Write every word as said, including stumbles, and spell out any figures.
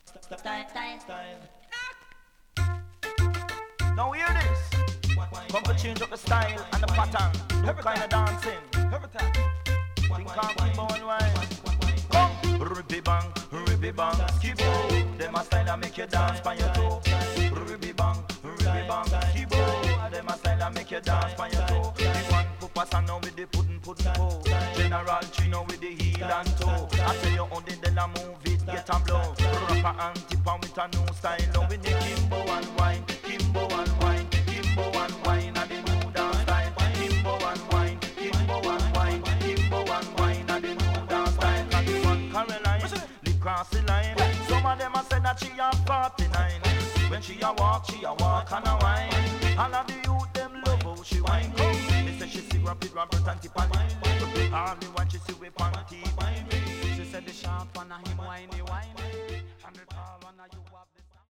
Style, style, style. Now hear this. Come to change up the style and the pattern. New kind of dancing. Every time. Think on keep on wine. Come. Ribby bang, ribby bang, skibbo. Them a style that make you dance by your toe. Ribby bang, ribby bang, skibbo. Them a style that make you dance by your toe. The one pupas and now with the pudding pudding po. General Chino with the heel and toe. I tell you only then I move it, get and blow. Rapper and tip on with a new style. Now with the Kimbo and wine, Kimbo and wine, Kimbo and wine, and the new dance style. Kimbo and wine, Kimbo and wine, Kimbo and wine, and the new dance style. And the one Caroline, live cross the line. Some of them a said that she a forty-nine. When she a walk, she a walk and a wine. All of the youth them love how she wine. They say she see rapid Robert and tip on it. All the one she see with panty. She said the sharp and a him whining.